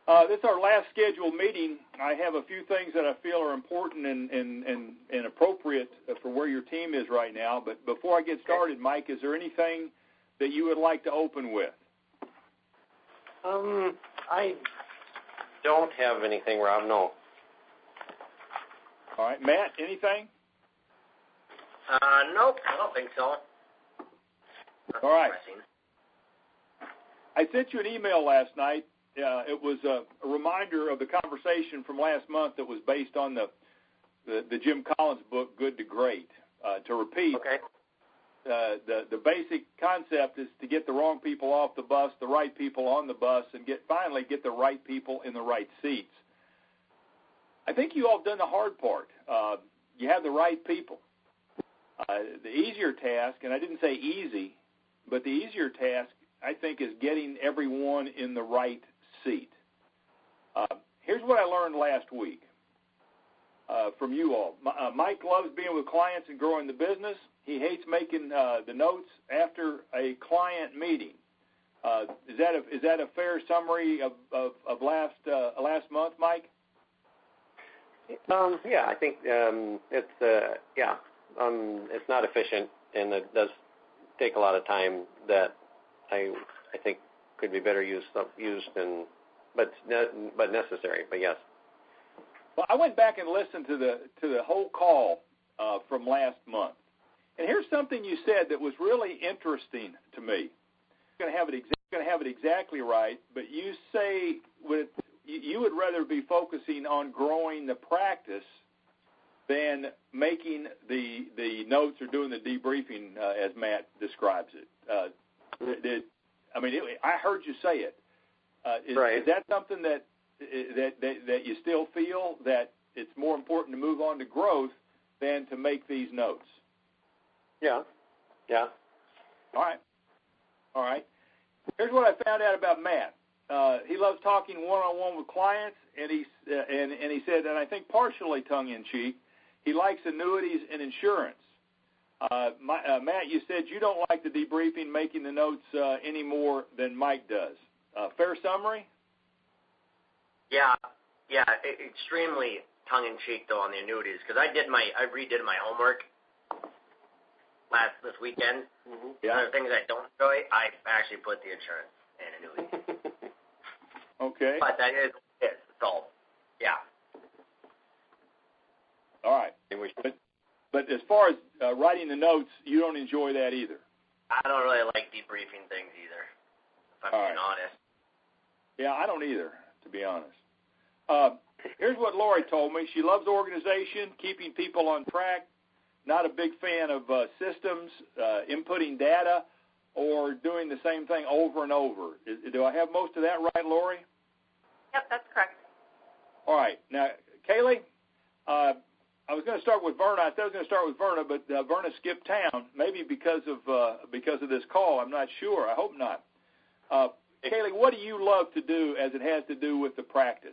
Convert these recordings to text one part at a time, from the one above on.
This is our last scheduled meeting. I have a few things that I feel are important and appropriate for where your team is right now. But before I get started, Mike, is there anything that you would like to open with? I don't have anything, Rob, no. All right. Matt, anything? Nope, I don't think so. All right. I sent you an email last night. It was a reminder of the conversation from last month that was based on the Jim Collins book, Good to Great. To repeat, okay. The basic concept is to get the wrong people off the bus, the right people on the bus, and finally get the right people in the right seats. I think you all have done the hard part. You have the right people. The easier task, and I didn't say easy, but the easier task, I think, is getting everyone in the right seat. Here's what I learned last week from you all. Mike loves being with clients and growing the business. He hates making the notes after a client meeting. Is that a fair summary of last month, Mike? Yeah, I think it's not efficient, and it does take a lot of time that I think could be better used but necessary. But yes. Well, I went back and listened to the whole call from last month, and here's something you said that was really interesting to me. I'm going to have it exactly right, but you say you would rather be focusing on growing the practice than making the notes or doing the debriefing as Matt describes it. I heard you say it. Right. Is that something that you still feel that it's more important to move on to growth than to make these notes? Yeah. All right. Here's what I found out about Matt. He loves talking one-on-one with clients, and he said, and I think partially tongue-in-cheek, he likes annuities and insurance. Matt, you said you don't like the debriefing, making the notes any more than Mike does. Fair summary? Yeah, extremely tongue-in-cheek though on the annuities, because I redid my homework this weekend. Mm-hmm. Yeah. One of the things I don't enjoy, I actually put the insurance and annuities. Okay. But that is it. So, yeah. All right. But as far as writing the notes, you don't enjoy that either. I don't really like debriefing things either, if I'm being honest. Yeah, I don't either, to be honest. Here's what Lori told me. She loves organization, keeping people on track, not a big fan of systems, inputting data, or doing the same thing over and over. Do I have most of that right, Lori? Yep, that's correct. All right. Now, Kaylee, I was going to start with Verna. I said I was going to start with Verna, but Verna skipped town, maybe because of this call. I'm not sure. I hope not. Kaylee, what do you love to do as it has to do with the practice?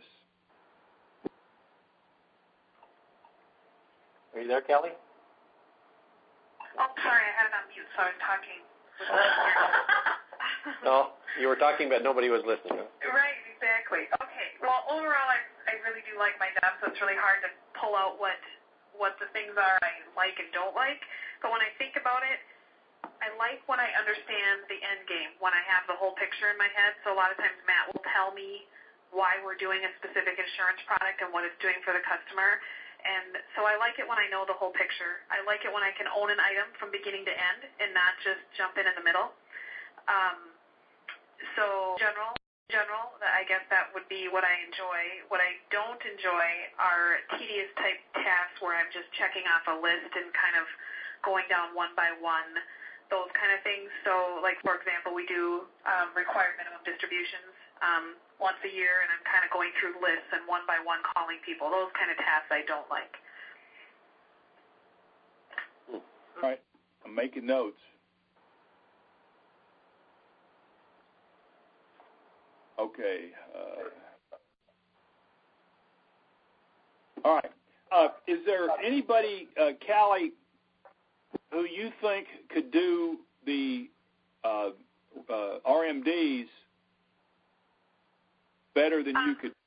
Are you there, Kelly? Oh, sorry, I had it on mute, so I was talking. No, you were talking, but nobody was listening. Right, exactly. Okay, well, overall, I really do like my job, so it's really hard to pull out what the things are I like and don't like. But when I think about it, I like when I understand the end game, when I have the whole picture in my head. So a lot of times Matt will tell me why we're doing a specific insurance product and what it's doing for the customer. And so I like it when I know the whole picture. I like it when I can own an item from beginning to end and not just jump in the middle. So general, I guess that would be what I enjoy. What I don't enjoy are tedious type tasks where I'm just checking off a list and kind of going down one by one, those kind of things. So, like, for example, we do required minimum distributions once a year, and I'm kind of going through lists and one by one calling people. Those kind of tasks I don't like. All right. I'm making notes. Okay. All right. Is there anybody, Callie, who you think could do the RMDs better than you could?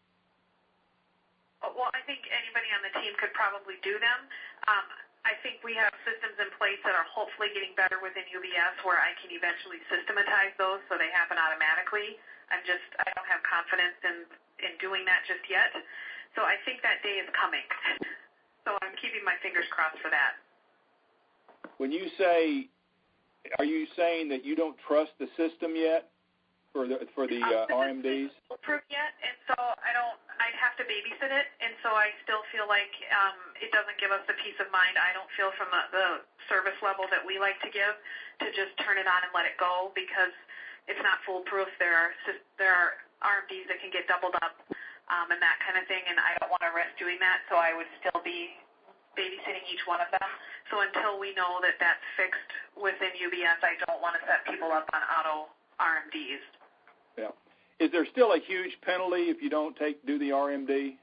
Well, I think anybody on the team could probably do them. I think we have systems in place that are hopefully getting better within UBS where I can eventually systematize those so they happen automatically. I don't have confidence in doing that just yet. So I think that day is coming. So I'm keeping my fingers crossed for that. When you say, are you saying that you don't trust the system yet for the RMDs? It's not approved yet, and so I'd have to babysit it, and so I still feel like it doesn't give us the peace of mind, I don't feel, from the service level that we like to give, to just turn it on and let it go, because it's not foolproof. There are RMDs that can get doubled up and that kind of thing, and I don't want to risk doing that, so I would still be babysitting each one of them. So until we know that that's fixed within UBS, I don't want to set people up on auto RMDs. Yeah. Is there still a huge penalty if you don't do the RMD?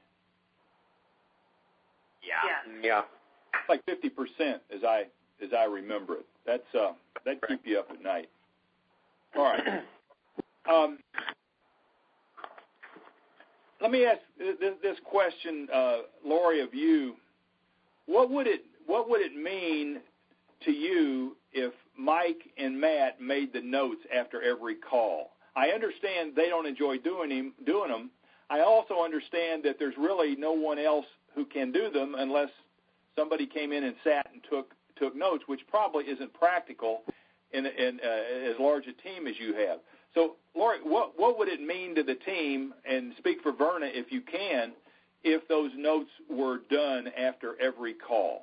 Yeah. Yes. Yeah. Like 50%, as I remember it. That keep you up at night. All right. Let me ask this question, Lori, of you. What would it mean to you if Mike and Matt made the notes after every call? I understand they don't enjoy doing them. I also understand that there's really no one else who can do them unless somebody came in and sat and took notes, which probably isn't practical in as large a team as you have. So, Lori, what would it mean to the team, and speak for Verna if you can, if those notes were done after every call?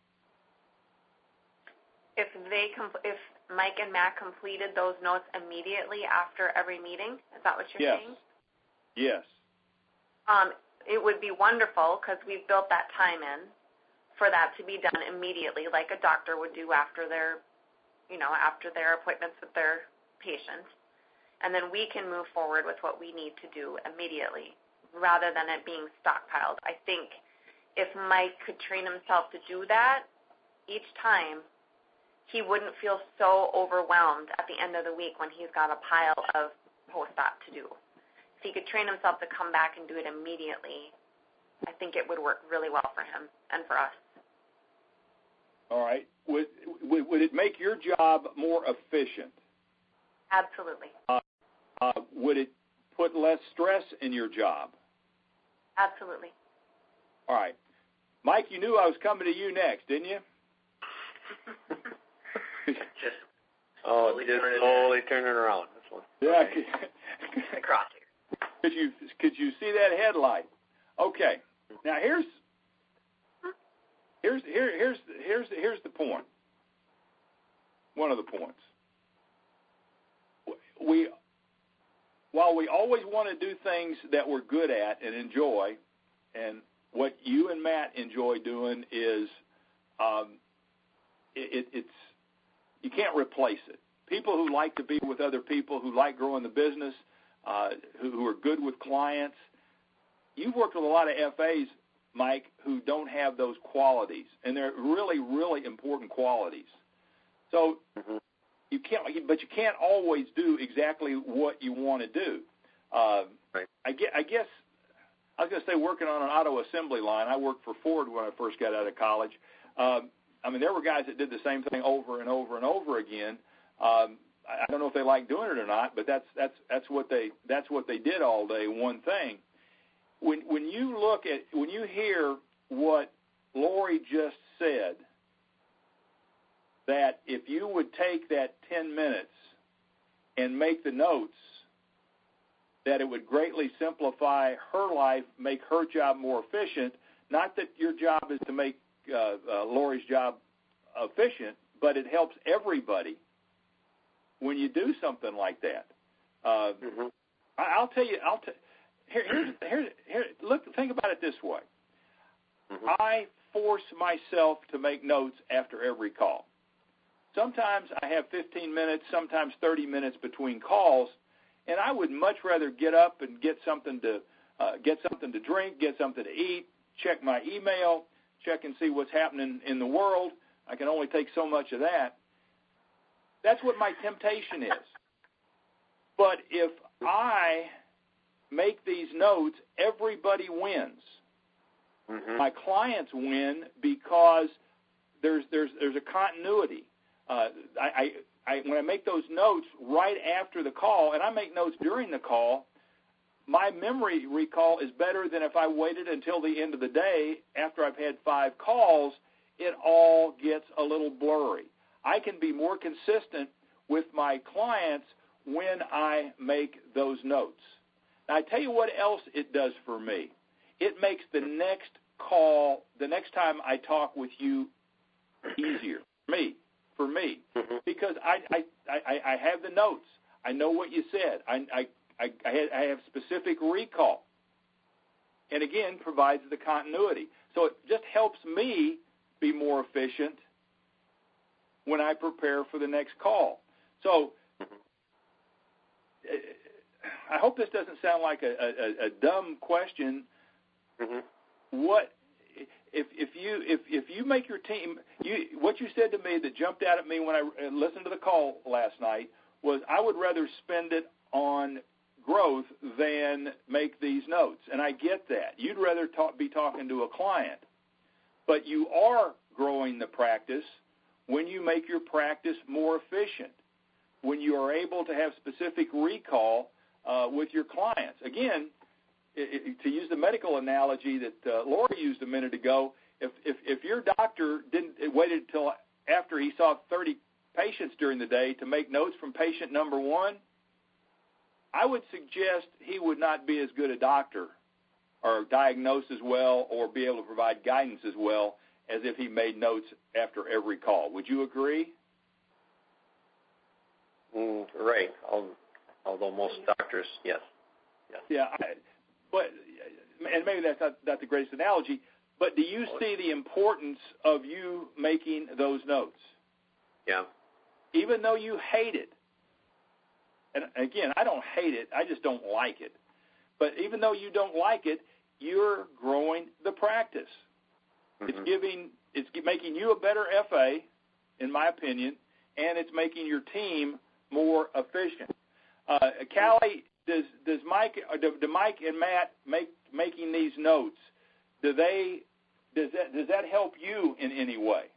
If Mike and Matt completed those notes immediately after every meeting, is that what you're saying? Yes. It would be wonderful because we've built that time in for that to be done immediately, like a doctor would do after their appointments with their patients. And then we can move forward with what we need to do immediately rather than it being stockpiled. I think if Mike could train himself to do that each time, he wouldn't feel so overwhelmed at the end of the week when he's got a pile of post-op to do. If he could train himself to come back and do it immediately, I think it would work really well for him and for us. All right. Would it make your job more efficient? Absolutely. Would it put less stress in your job? Absolutely. All right. Mike, you knew I was coming to you next, didn't you? Just slowly turning around. This one. Yeah. Okay. across here. Could you see that headlight? Okay. Now here's the point. One of the points. While we always want to do things that we're good at and enjoy, and what you and Matt enjoy doing is, it's you can't replace it. People who like to be with other people, who like growing the business, who are good with clients. You've worked with a lot of FAs, Mike, who don't have those qualities, and they're really, really important qualities. So you can't always do exactly what you want to do. Right. I guess I was going to say working on an auto assembly line. I worked for Ford when I first got out of college. There were guys that did the same thing over and over and over again. I don't know if they like doing it or not, but that's what they did all day. One thing. When you hear what Lori just said, that if you would take that 10 minutes and make the notes, that it would greatly simplify her life, make her job more efficient. Not that your job is to make Lori's job efficient, but it helps everybody when you do something like that. I'll tell you. Think about it this way. I force myself to make notes after every call. Sometimes I have 15 minutes, sometimes 30 minutes between calls, and I would much rather get up and get something to drink, get something to eat, check my email, check and see what's happening in the world. I can only take so much of that. That's what my temptation is. But if I make these notes, everybody wins. Mm-hmm. My clients win because there's a continuity. When I make those notes right after the call, and I make notes during the call, my memory recall is better than if I waited until the end of the day after I've had 5 calls. It all gets a little blurry. I can be more consistent with my clients when I make those notes. Now, I tell you what else it does for me. It makes the next call, the next time I talk with you, easier for me, mm-hmm. because I have the notes. I know what you said. I have specific recall, and again, provides the continuity. So it just helps me be more efficient when I prepare for the next call. So I hope this doesn't sound like a dumb question. Mm-hmm. What if you make your team? What you said to me that jumped out at me when I listened to the call last night was, I would rather spend it on growth than make these notes, and I get that. You'd rather be talking to a client, but you are growing the practice when you make your practice more efficient, when you are able to have specific recall with your clients. Again, to use the medical analogy that Lori used a minute ago, if your doctor waited until after he saw 30 patients during the day to make notes from patient number 1, I would suggest he would not be as good a doctor or diagnose as well or be able to provide guidance as well as if he made notes after every call. Would you agree? Right. Although most doctors, yes. Yeah, and maybe that's not the greatest analogy, but do you see the importance of you making those notes? Yeah. Even though you hate it, and again, I don't hate it, I just don't like it. But even though you don't like it, you're growing the practice. Mm-hmm. It's making you a better FA, in my opinion, and it's making your team more efficient. Callie, do Mike and Matt making these notes? Does that help you in any way?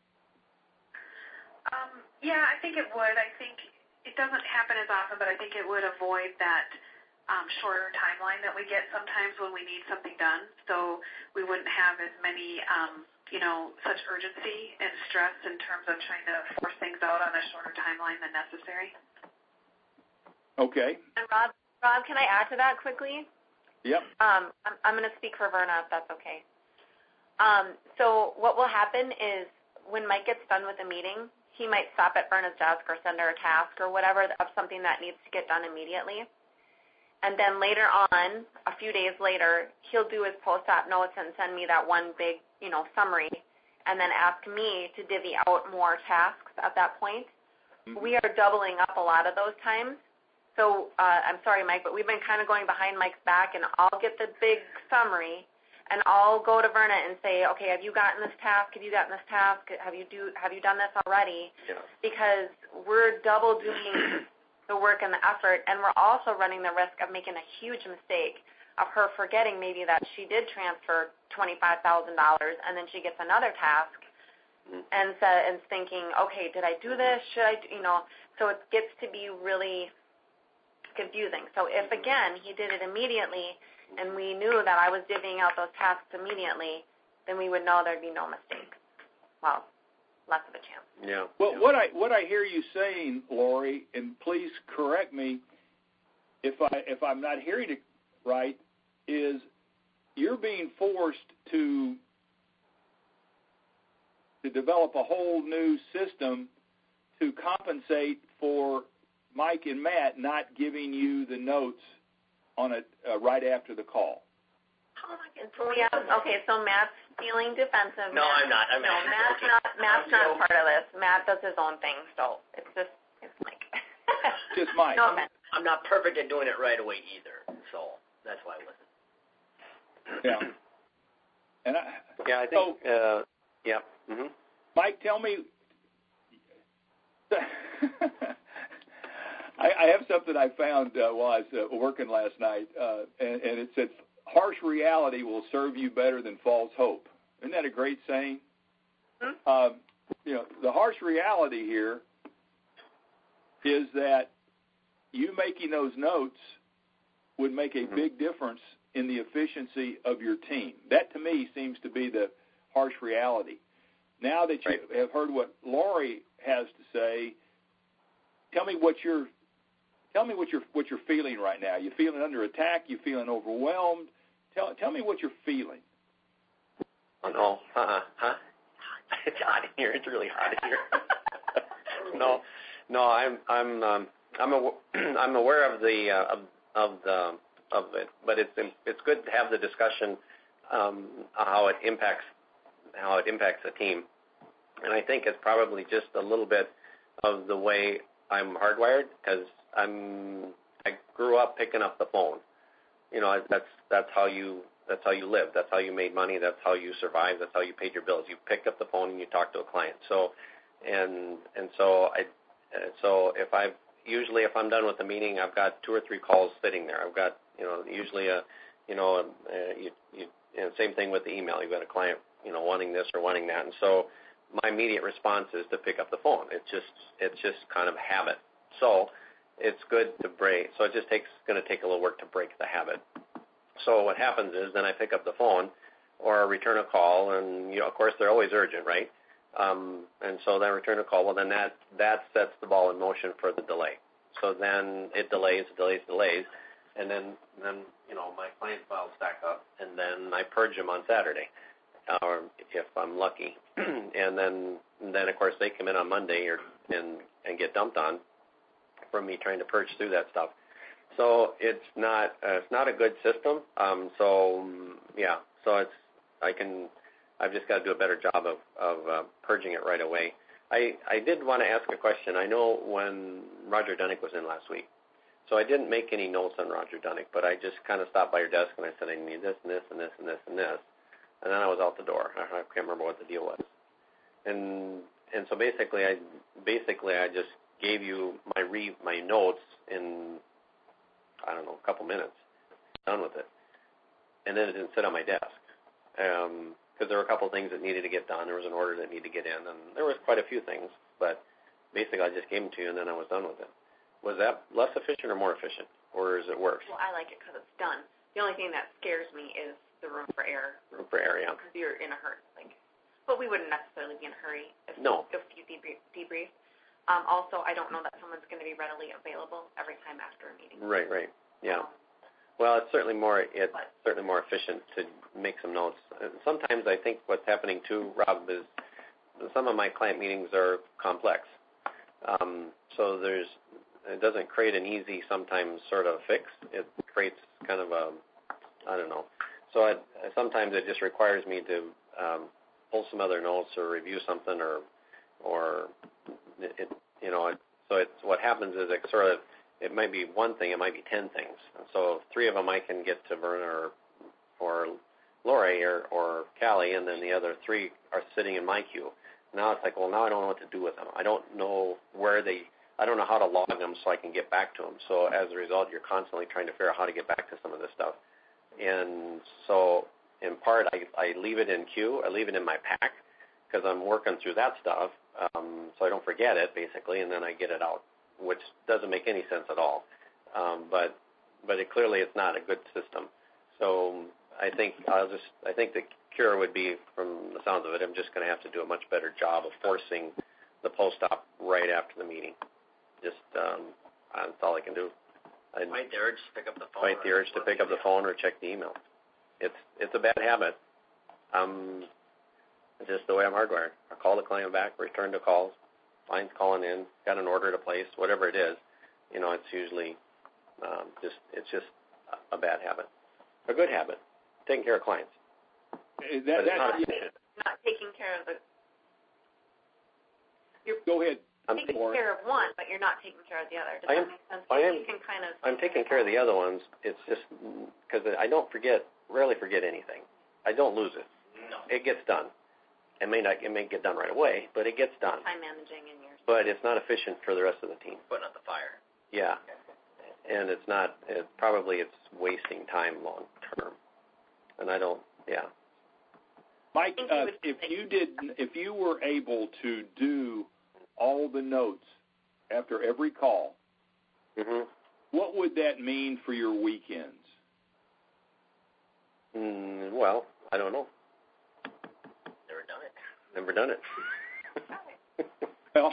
Yeah, I think it would. I think it doesn't happen as often, but I think it would avoid that shorter timeline that we get sometimes when we need something done. So we wouldn't have as many, such urgency and stress in terms of trying to force things out on a shorter timeline than necessary. Okay. And Rob, can I add to that quickly? Yep. I'm going to speak for Verna, if that's okay. So what will happen is when Mike gets done with a meeting, he might stop at Verna's desk or send her a task or whatever of something that needs to get done immediately. And then later on, a few days later, he'll do his post-op notes and send me that one big, summary, and then ask me to divvy out more tasks at that point. Mm-hmm. We are doubling up a lot of those times. So I'm sorry, Mike, but we've been kind of going behind Mike's back, and I'll get the big summary, and I'll go to Verna and say, okay, have you gotten this task? Have you gotten this task? Have you done this already? Yeah. Because we're double doing the work and the effort, and we're also running the risk of making a huge mistake of her forgetting maybe that she did transfer $25,000, and then she gets another task and thinking, okay, did I do this? Should I, so it gets to be really confusing. So if, again, he did it immediately and we knew that I was divvying out those tasks immediately, then we would know there'd be no mistake. Well, less of a chance. Yeah. Well, what I hear you saying, Lori, and please correct me if I'm not hearing it right, is you're being forced to develop a whole new system to compensate for Mike and Matt not giving you the notes on it right after the call. Yeah. Okay. So Matt's feeling defensive. No, I'm not. Matt's not part of this. Matt does his own thing, so it's Mike. Just Mike. No offense. I'm not perfect at doing it right away either, so that's why I wasn't. Yeah. And I think. Yeah. Mm-hmm. Mike, tell me. I have something I found while I was working last night, and it said, harsh reality will serve you better than false hope. Isn't that a great saying? Hmm? The harsh reality here is that you making those notes would make a big difference in the efficiency of your team. That, to me, seems to be the harsh reality. Now that you have heard what Lori has to say, tell me what you're feeling right now. You feeling under attack? You feeling overwhelmed? Tell me what you're feeling. Oh no, it's hot in here. It's really hot in here. no, I'm aware of it, but it's good to have the discussion how it impacts the team, and I think it's probably just a little bit of the way I'm hardwired, because I grew up picking up the phone. That's how you live. That's how you made money. That's how you survived. That's how you paid your bills. You picked up the phone and you talked to a client. So if I'm done with the meeting, I've got 2 or 3 calls sitting there. I've got usually same thing with the email. You've got a client wanting this or wanting that, and so my immediate response is to pick up the phone. It's just kind of habit. So it's good to break. So it just going to take a little work to break the habit. So what happens is then I pick up the phone or return a call, and of course they're always urgent, right? And so then I return a call. Well, then that sets the ball in motion for the delay. So then it delays, and then my client files stack up, and then I purge them on Saturday, or if I'm lucky, and then of course they come in on Monday and get dumped on from me trying to purge through that stuff. So it's not a good system. I've just got to do a better job of purging it right away. I did want to ask a question. I know when Roger Dunnick was in last week, so I didn't make any notes on Roger Dunnick, but I just kind of stopped by your desk and I said I need this and this and this and this and this, and then I was out the door. I can't remember what the deal was, and so basically I just gave you my notes in a couple minutes, done with it, and then it didn't sit on my desk. Because there were a couple of things that needed to get done. There was an order that needed to get in, and there was quite a few things. But basically, I just gave them to you, and then I was done with it. Was that less efficient or more efficient, or is it worse? Well, I like it because it's done. The only thing that scares me is the room for error. Room for error, yeah. Because you're in a hurry. But we wouldn't necessarily be in a hurry if you debrief. Also, I don't know that someone's going to be readily available every time after a meeting. Right, yeah. Well, it's certainly more efficient to make some notes. And sometimes I think what's happening too, Rob, is some of my client meetings are complex. So it doesn't create an easy sometimes sort of fix. It creates kind of I don't know. So sometimes it just requires me to pull some other notes or review something or so it's what happens is it might be one thing, it might be 10 things. And so 3 of them I can get to Verna or Lori or Callie, and then the other 3 are sitting in my queue. Now it's like, well, now I don't know what to do with them. I don't know I don't know how to log them so I can get back to them. So as a result, you're constantly trying to figure out how to get back to some of this stuff. And so in part, I leave it in queue. I leave it in my pack because I'm working through that stuff, so I don't forget it, basically, and then I get it out, which doesn't make any sense at all. But clearly it's not a good system. So I think the cure would be, from the sounds of it, I'm just going to have to do a much better job of forcing the post-op right after the meeting. Just that's all I can do. Fight the urge to pick up the phone. Fight the urge to pick up the phone or check the email. It's a bad habit. It's just the way I'm hardwired. I call the client back, return the calls, client's calling in, got an order to place, whatever it is. It's usually it's just a bad habit. A good habit, taking care of clients. But it's not efficient. Not taking care of the. Go ahead. I'm taking care of one, but you're not taking care of the other. Does that make sense? I'm taking care of the other ones. It's just because I rarely forget anything. I don't lose it. No. It gets done. It may get done right away, but it gets done. Time managing in yours. But it's not efficient for the rest of the team. Putting out the fire. Yeah, and it's not. It's wasting time long term, and I don't. Yeah. Mike, if you were able to do all the notes after every call, what would that mean for your weekends? Well, I don't know. Never done it. Well,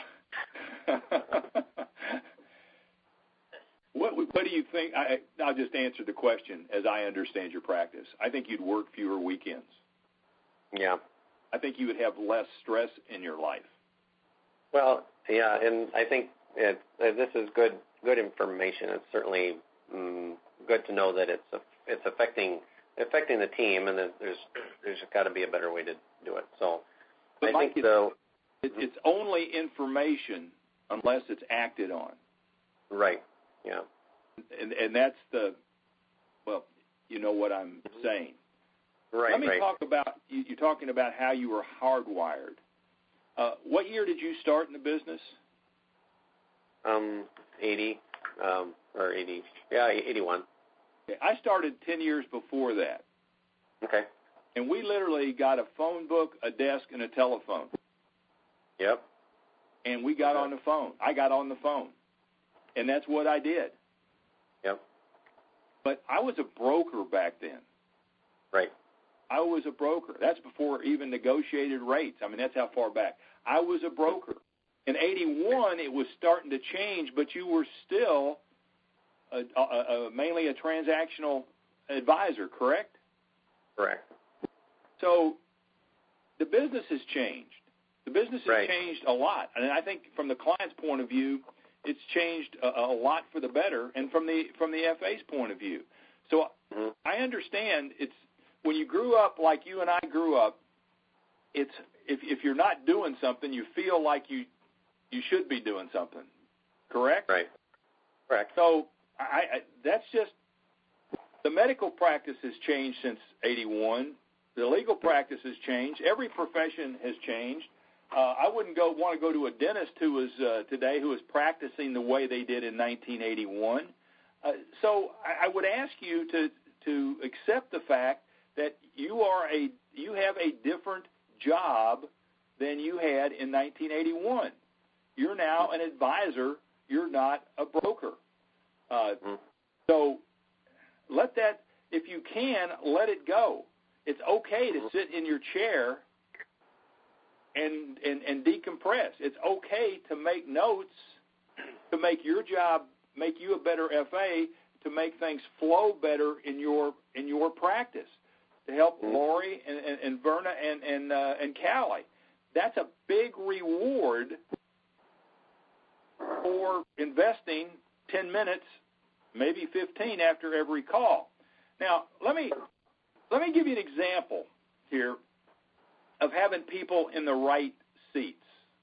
what do you think? I'll just answer the question as I understand your practice. I think you'd work fewer weekends. Yeah. I think you would have less stress in your life. Well, yeah, and I think this is good information. It's certainly good to know that it's affecting the team, and that there's got to be a better way to do it. So, but I Mike, think so. It's only information unless it's acted on. Right. Yeah. And that's you know what I'm saying. Right. Let me talk about you're talking about how you were hardwired. What year did you start in the business? 80 or 80. Yeah, 81. Okay, I started 10 years before that. Okay. And we literally got a phone book, a desk, and a telephone. Yep. And we got on the phone. I got on the phone. And that's what I did. Yep. But I was a broker back then. Right. I was a broker. That's before even negotiated rates. I mean, that's how far back. I was a broker. In 81, it was starting to change, but you were still mainly a transactional advisor, correct? Correct. So the business has changed. The business has right. changed a lot. And I think from the client's point of view, it's changed a lot for the better, and from the FA's point of view. So I understand it's when you grew up like you and I grew up, it's if you're not doing something, you feel like you should be doing something. Correct? Right. Correct. So I that's just the medical practice has changed since 81. The legal practice has changed. Every profession has changed. I wouldn't want to go to a dentist who is today who is practicing the way they did in 1981. So I would ask you to accept the fact that you have a different job than you had in 1981. You're now an advisor. You're not a broker. So let that, if you can, let it go. It's okay to sit in your chair and decompress. It's okay to make notes, to make your job, make you a better FA, to make things flow better in your practice, to help Lori and Verna and Callie. That's a big reward for investing 10 minutes, maybe 15 after every call. Now, let me give you an example here of having people in the right seats.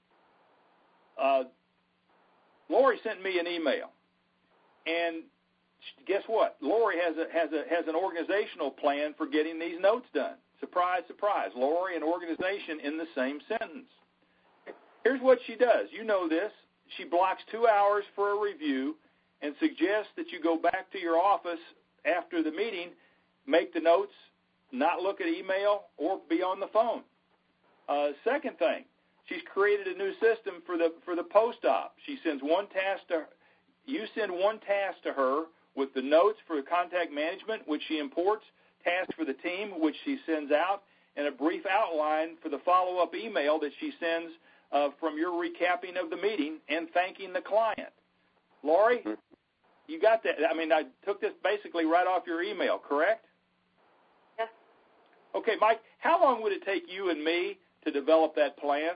Lori sent me an email, and guess what? Lori has an organizational plan for getting these notes done. Surprise, surprise. Lori and organization in the same sentence. Here's what she does. You know this. She blocks 2 hours for a review and suggests that you go back to your office after the meeting, make the notes, not look at email or be on the phone. Second thing, she's created a new system for the post-op. She sends you send one task to her with the notes for contact management, which she imports, tasks for the team, which she sends out, and a brief outline for the follow-up email that she sends from your recapping of the meeting and thanking the client. Lori, you got that? I mean, I took this basically right off your email, correct? Yes. Okay, Mike, how long would it take you and me to develop that plan?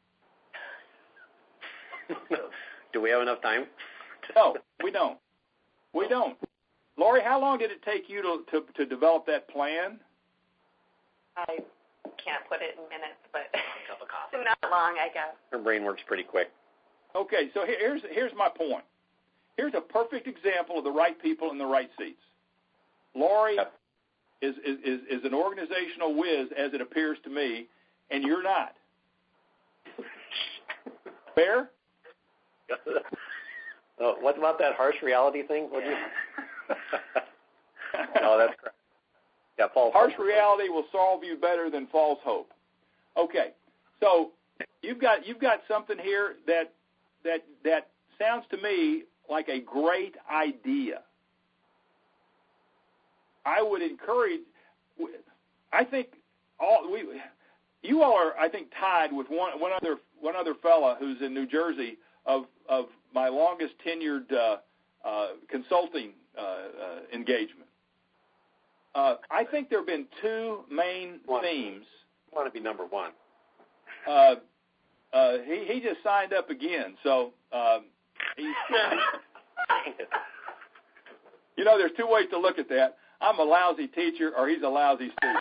Do we have enough time? No, we don't. We don't. Lori, how long did it take you to develop that plan? I can't put it in minutes, but A cup of coffee. not long, I guess. Her brain works pretty quick. Okay, so here's my point. Here's a perfect example of the right people in the right seats. Lori is an organizational whiz, as it appears to me, and you're not. Fair? Oh, what about that harsh reality thing? What do you? No, that's correct. Yeah, false harsh hope. reality will solve you better than false hope. Okay, so you've got something here that sounds to me like a great idea. I would encourage. I think you all are, I think, tied with one other fella who's in New Jersey of my longest tenured consulting engagement. I think there have been two main themes. I want to be number one. He just signed up again, so he's. You know, there's two ways to look at that. I'm a lousy teacher, or he's a lousy student.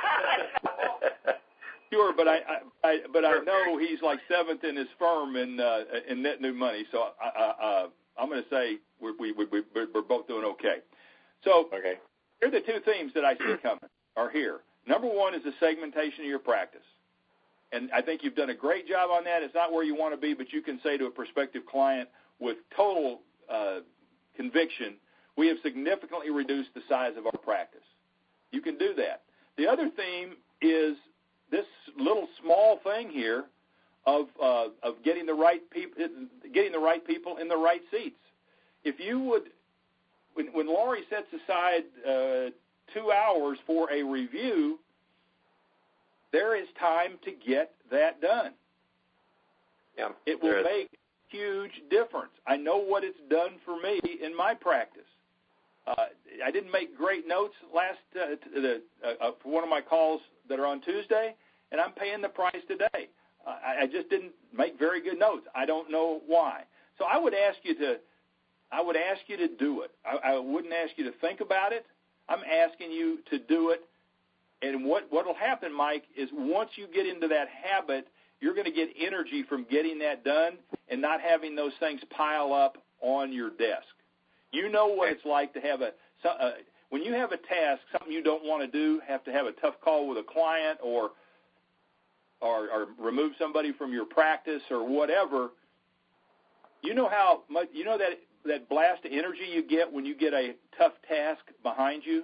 Sure, but I know he's like seventh in his firm in net new money. So I'm going to say we're both doing okay. So okay. Here are the two themes that I see coming are here. Number one is the segmentation of your practice. And I think you've done a great job on that. It's not where you want to be, but you can say to a prospective client with total conviction, we have significantly reduced the size of our practice. You can do that. The other theme is this little small thing here of getting the right people in the right seats. If you would, when Laurie sets aside 2 hours for a review, there is time to get that done. Yeah, it will make a huge difference. I know what it's done for me in my practice. I didn't make great notes for one of my calls that are on Tuesday, and I'm paying the price today. I just didn't make very good notes. I don't know why. So I would ask you to do it. I wouldn't ask you to think about it. I'm asking you to do it. And what will happen, Mike, is once you get into that habit, you're going to get energy from getting that done and not having those things pile up on your desk. You know what it's like to have when you have a task, something you don't want to do, have to have a tough call with a client or remove somebody from your practice or whatever. You know how much that blast of energy you get when you get a tough task behind you.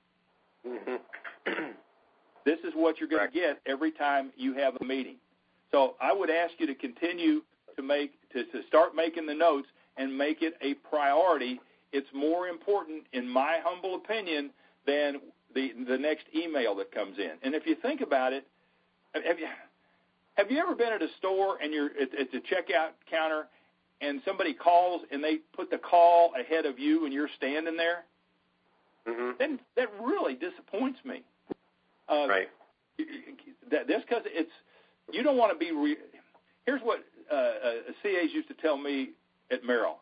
Mm-hmm. This is what you're going to get every time you have a meeting. So I would ask you to continue to start making the notes and make it a priority. It's more important, in my humble opinion, than the next email that comes in. And if you think about it, have you ever been at a store and you're at the checkout counter and somebody calls and they put the call ahead of you and you're standing there? Mm-hmm. Then that really disappoints me. Right. That's because you don't want to be. Here's what CAs used to tell me at Merrill.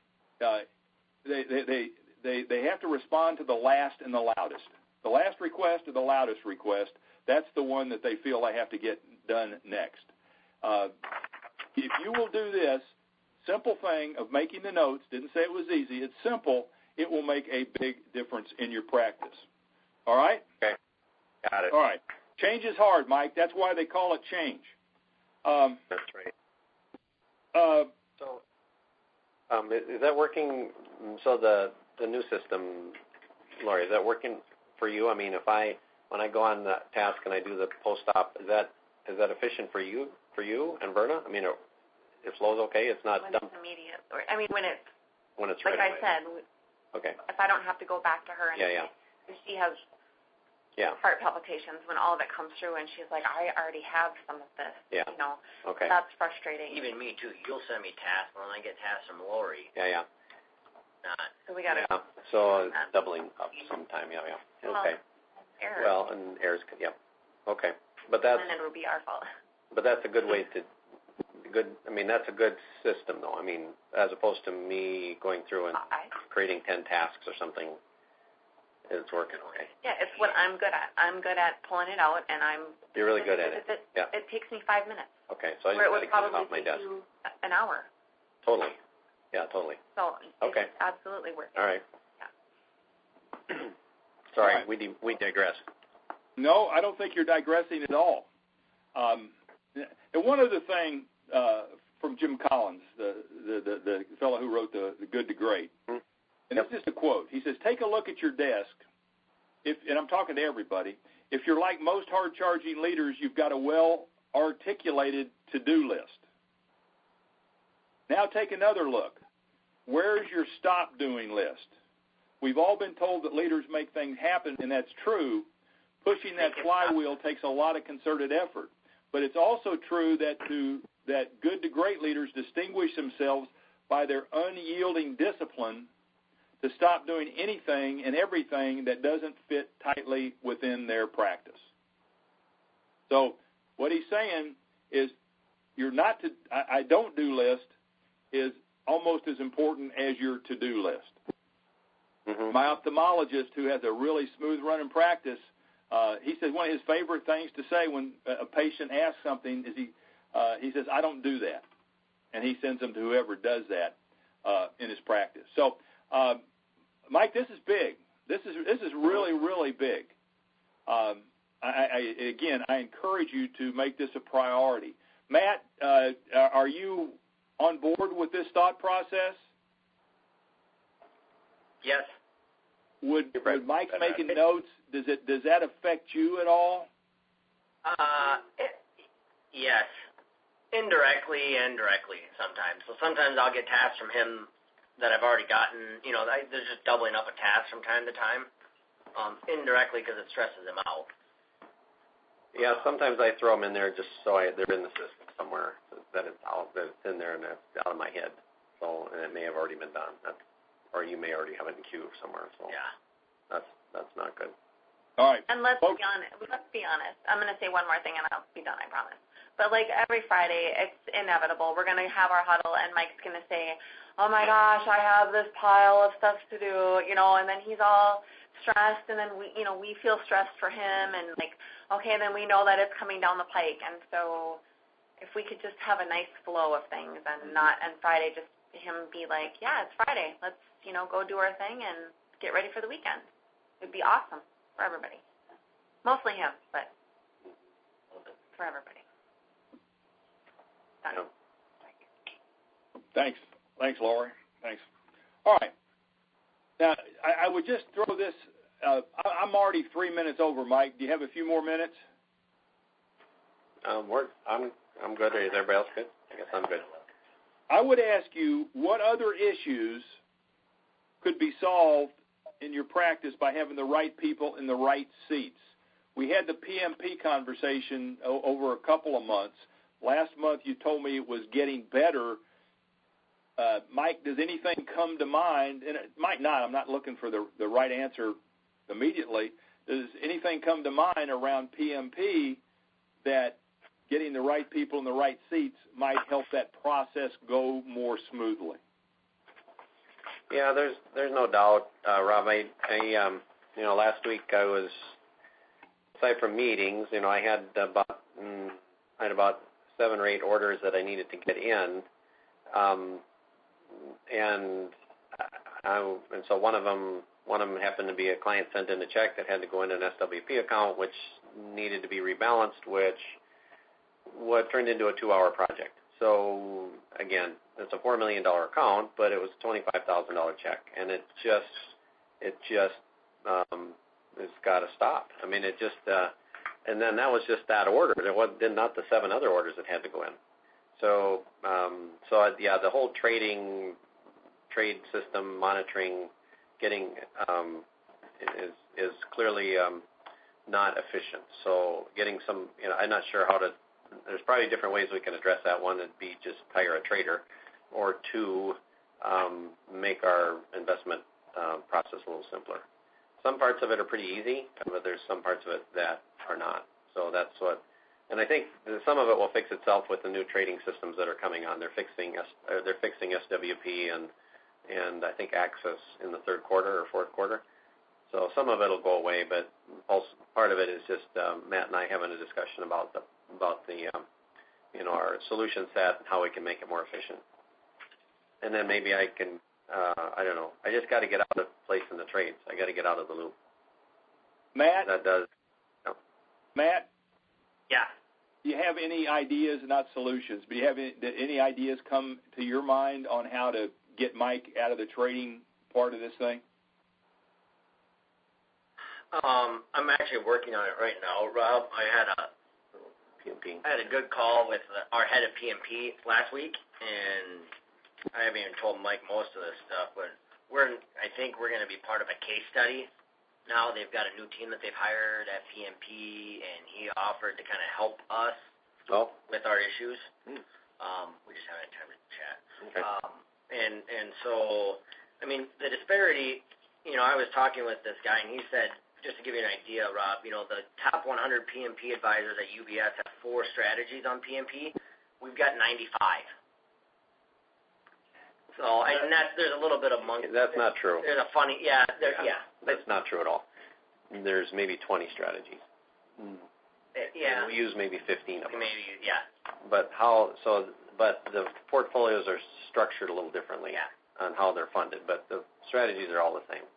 They have to respond to the last and the loudest. The last request or the loudest request. That's the one that they feel they have to get done next. If you will do this simple thing of making the notes, didn't say it was easy. It's simple. It will make a big difference in your practice. All right? Okay. Got it. All right. Change is hard, Mike. That's why they call it change. That's right. Is that working? So the new system, Laurie, is that working for you? I mean, when I go on the task and I do the post-op, is that efficient for you and Verna? I mean, it flows okay. It's not when dumped. It's immediate. When it's like right I said. Okay. If I don't have to go back to her and she has heart palpitations when all of it comes through, and she's like, I already have some of this. Yeah. You know. Okay. That's frustrating. Even me too. You'll send me tasks when I get tasks from Lori. Yeah. So we got to. Yeah. So doubling up sometime. Yeah. Okay. Errors. Well, and errors. Yeah. Okay. But that's. And it would be our fault. But that's a good way to. I mean, that's a good system, though. I mean, as opposed to me going through and creating 10 tasks or something. It's working okay. Yeah, it's what I'm good at. I'm good at pulling it out, and You're really good at it. Yeah. It takes me 5 minutes. Okay, so I where just it would got to probably get it off my take desk. you an hour. Totally. Yeah, totally. So okay. It's absolutely working. All right. Yeah. Sorry, all right. We digress. No, I don't think you're digressing at all. And one other thing from Jim Collins, the fellow who wrote the Good to Great. Mm-hmm. And this is a quote. He says, take a look at your desk, and I'm talking to everybody. If you're like most hard-charging leaders, you've got a well-articulated to-do list. Now take another look. Where's your stop-doing list? We've all been told that leaders make things happen, and that's true. Pushing that flywheel takes a lot of concerted effort. But it's also true that good to great leaders distinguish themselves by their unyielding discipline to stop doing anything and everything that doesn't fit tightly within their practice. So what he's saying is I don't do list is almost as important as your to-do list. Mm-hmm. My ophthalmologist, who has a really smooth running practice, he says one of his favorite things to say when a patient asks something is he says, I don't do that. And he sends them to whoever does that in his practice. So, Mike, this is big. This is really, really big. I encourage you to make this a priority. Matt, are you on board with this thought process? Yes. Would Mike's making notes, does that affect you at all? Yes. Indirectly and directly sometimes. So sometimes I'll get tasks from him that I've already gotten. There's just doubling up a task from time to time. Indirectly because it stresses him out. Yeah, sometimes I throw them in there just so they're in the system somewhere, so that it's in there and it's out of my head. So, and it may have already been done, or you may already have it in queue somewhere. So yeah, that's not good. All right. And let's be honest. I'm going to say one more thing, and I'll be done. I promise. But like every Friday, it's inevitable. We're going to have our huddle, and Mike's going to say, "Oh my gosh, I have this pile of stuff to do," and then he's all stressed, and then we feel stressed for him, and like, okay, then we know that it's coming down the pike, and so if we could just have a nice flow of things, and Friday just him be like, yeah, it's Friday, let's go do our thing and get ready for the weekend. It'd be awesome for everybody, mostly him, but for everybody. Done. Thanks, Lori. Thanks. All right. Now, I would just throw this. I'm already 3 minutes over, Mike. Do you have a few more minutes? I'm good. Is everybody else good? I guess I'm good. I would ask you what other issues could be solved in your practice by having the right people in the right seats. We had the PMP conversation over a couple of months. Last month you told me it was getting better. Mike, does anything come to mind? And it might not. I'm not looking for the right answer immediately. Does anything come to mind around PMP that getting the right people in the right seats might help that process go more smoothly? Yeah, there's no doubt, Rob. I last week I was, aside from meetings, I had about 7 or 8 orders that I needed to get in, and so one of them happened to be a client sent in a check that had to go in an SWP account, which needed to be rebalanced, which turned into a 2-hour project. So again, it's a $4 million account, but it was a $25,000 check, and it just it's got to stop. I mean, it just and then that was just that order. There was not the 7 other orders that had to go in. So the whole trade system monitoring, getting is clearly not efficient. So getting some, I'm not sure how to. There's probably different ways we can address that. One would be just hire a trader, or 2, make our investment process a little simpler. Some parts of it are pretty easy, but there's some parts of it that are not. So that's what, and I think some of it will fix itself with the new trading systems that are coming on. They're fixing SWP and I think Access in the 3rd quarter or 4th quarter. So some of it will go away, but also part of it is just Matt and I having a discussion about the our solution set and how we can make it more efficient. And then maybe I can, I don't know. I just got to get out of place in the trades. I got to get out of the loop. Matt? That does. Matt? Yeah. Do you have any ideas, not solutions, but do you have any ideas come to your mind on how to get Mike out of the trading part of this thing? I'm actually working on it right now, Rob. I had a good call with our head of PMP last week, and I haven't even told Mike most of this stuff, but I think we're going to be part of a case study. Now they've got a new team that they've hired at PMP, and he offered to kind of help us with our issues. We just haven't had time to chat. Okay. And so, I mean, the disparity, I was talking with this guy, and he said, just to give you an idea, Rob, the top 100 PMP advisors at UBS have 4 strategies on PMP. We've got 95. So, and there's a little bit of monkey. That's not true. There's a funny, That's not true at all. There's maybe 20 strategies. Yeah. And we use maybe 15 of them. Maybe, yeah. But the portfolios are structured a little differently on how they're funded, but the strategies are all the same.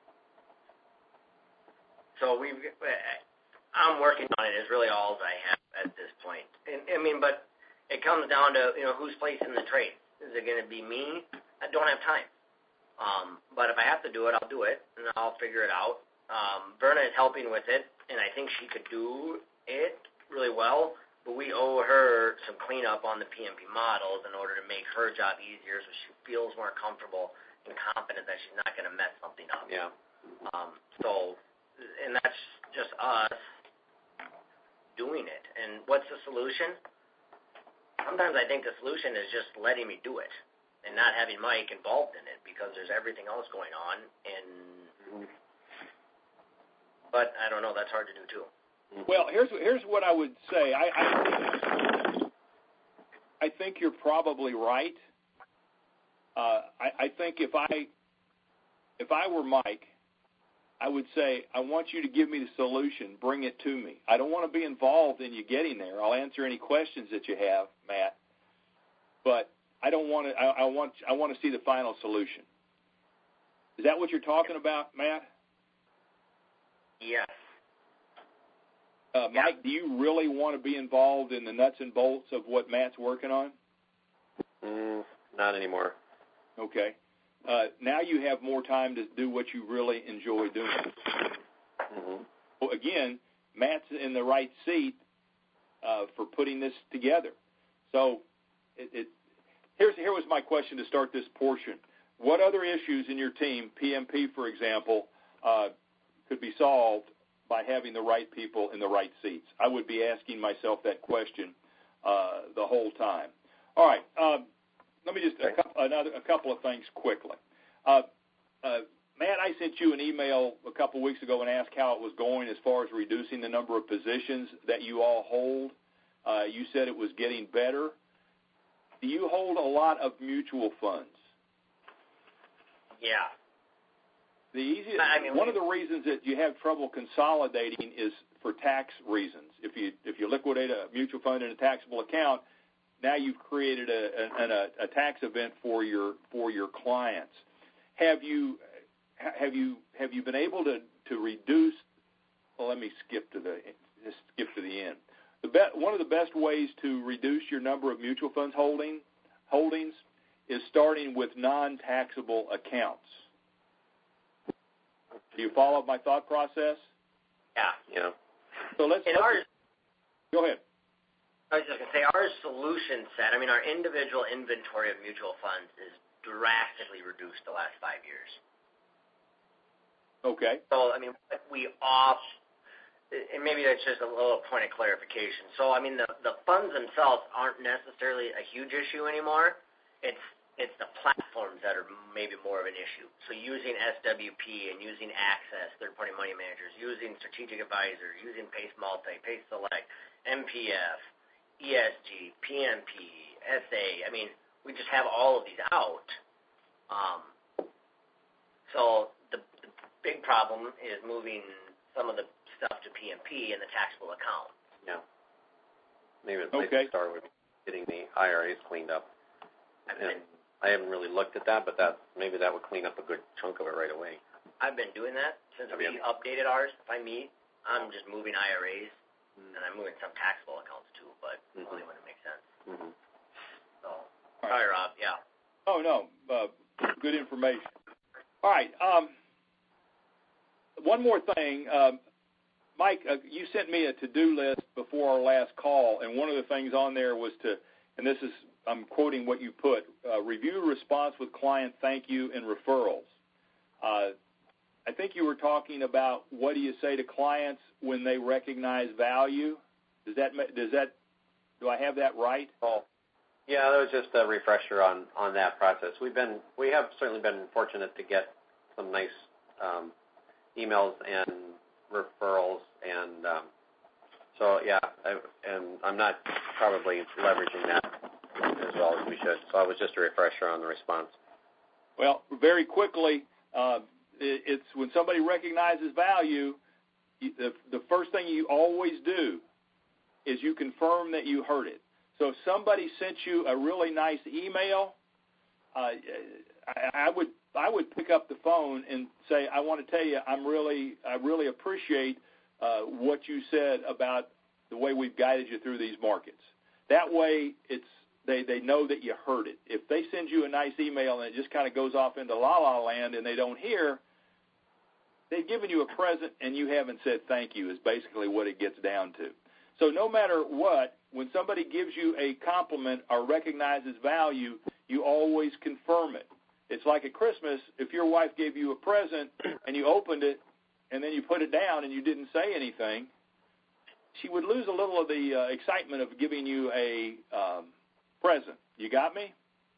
So I'm working on it is really all I have at this point. And, I mean, but it comes down to, who's placing the trade. Is it going to be me? I don't have time. But if I have to do it, I'll do it, and I'll figure it out. Verna is helping with it, and I think she could do it really well, but we owe her some cleanup on the PMP models in order to make her job easier so she feels more comfortable and confident that she's not going to mess something up. Yeah. And that's just us doing it. And what's the solution? Sometimes I think the solution is just letting me do it and not having Mike involved in it because there's everything else going on. But I don't know. That's hard to do too. Well, here's what I would say. I think you're probably right. I think if I were Mike, I would say, I want you to give me the solution. Bring it to me. I don't want to be involved in you getting there. I'll answer any questions that you have, Matt. But I don't want to. I want to see the final solution. Is that what you're talking about, Matt? Yes. Mike, do you really want to be involved in the nuts and bolts of what Matt's working on? Not anymore. Okay. Now you have more time to do what you really enjoy doing. Well, again, Matt's in the right seat for putting this together. So here was my question to start this portion. What other issues in your team, PMP for example, could be solved by having the right people in the right seats? I would be asking myself that question the whole time. All right. Let me just a couple of things quickly. Matt, I sent you an email a couple of weeks ago and asked how it was going as far as reducing the number of positions that you all hold. You said it was getting better. Do you hold a lot of mutual funds? Yeah. The easiest, one of the reasons that you have trouble consolidating is for tax reasons. If you liquidate a mutual fund in a taxable account, now you've created a tax event for your clients. Have you been able to reduce? Well, let me skip to the end. One of the best ways to reduce your number of mutual funds holdings is starting with non-taxable accounts. Do you follow my thought process? Yeah. So go ahead. I was just going to say, our solution set, our individual inventory of mutual funds is drastically reduced the last 5 years. Okay. So, and maybe that's just a little point of clarification. So, the funds themselves aren't necessarily a huge issue anymore. It's the platforms that are maybe more of an issue. So using SWP and using Access, third-party money managers, using Strategic Advisor, using Pace Multi, Pace Select, MPF, ESG, PMP, SA. We just have all of these out. So the big problem is moving some of the stuff to PMP in the taxable account. Yeah. Maybe the place to start would be getting the IRAs cleaned up. I haven't really looked at that, but maybe that would clean up a good chunk of it right away. I've been doing that since we updated ours. If I meet, I'm just moving IRAs, and I'm moving some taxable accounts too. But Only when it makes sense. Mm-hmm. So, sorry, Rob. Yeah. Oh, no. Good information. All right. One more thing. Mike, you sent me a to-do list before our last call, and one of the things on there was to, and this is, I'm quoting what you put, review response with client thank you and referrals. I think you were talking about what do you say to clients when they recognize value. Do I have that right? Oh, yeah, that was just a refresher on that process. We have certainly been fortunate to get some nice emails and referrals, and so yeah, and I'm not probably leveraging that as well as we should. So I was just a refresher on the response. Well, very quickly, it's when somebody recognizes value, the first thing you always do is you confirm that you heard it. So if somebody sent you a really nice email, I would pick up the phone and say, I want to tell you, I really appreciate what you said about the way we've guided you through these markets. That way, they know that you heard it. If they send you a nice email and it just kind of goes off into la-la land and they don't hear, they've given you a present and you haven't said thank you is basically what it gets down to. So no matter what, when somebody gives you a compliment or recognizes value, you always confirm it. It's like at Christmas, if your wife gave you a present and you opened it and then you put it down and you didn't say anything, she would lose a little of the excitement of giving you a present. You got me?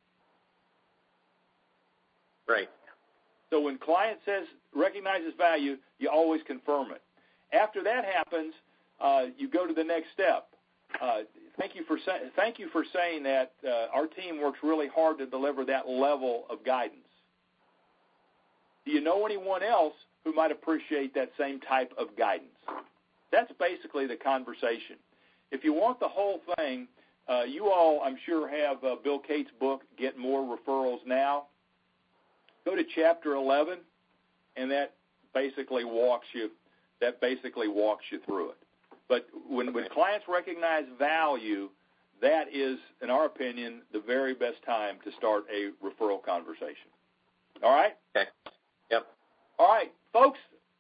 Right. So when client recognizes value, you always confirm it. After that happens, you go to the next step. Thank you for saying that our team works really hard to deliver that level of guidance. Do you know anyone else who might appreciate that same type of guidance? That's basically the conversation. If you want the whole thing, you all, I'm sure, have Bill Cates' book, Get More Referrals Now. Go to chapter 11, and that basically walks you through it. But when clients recognize value, that is, in our opinion, the very best time to start a referral conversation. All right? Okay. Yep. All right, folks,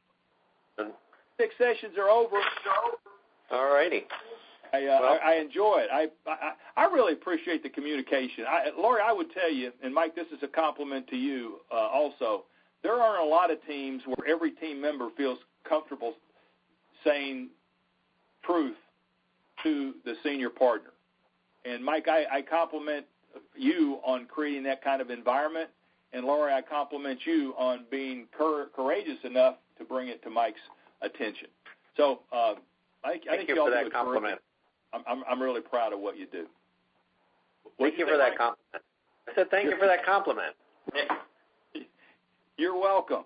6 sessions are over. All righty. I enjoy it. I really appreciate the communication. Lori, I would tell you, and Mike, this is a compliment to you also, there aren't a lot of teams where every team member feels comfortable saying truth to the senior partner. And Mike, I compliment you on creating that kind of environment, and Lori, I compliment you on being courageous enough to bring it to Mike's attention. So I think you all do a compliment. I'm really proud of what you do. Thank you for that compliment. I said thank you for that compliment. You're welcome.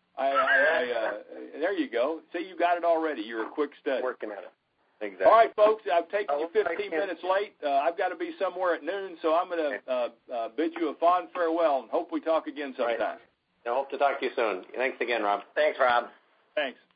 There you go. See, you got it already. You're a quick study. Working at it. Exactly. All right, folks, I've taken you 15 minutes late. I've got to be somewhere at noon, so I'm going to bid you a fond farewell and hope we talk again sometime. Right. I hope to talk to you soon. Thanks again, Rob. Thanks, Rob. Thanks.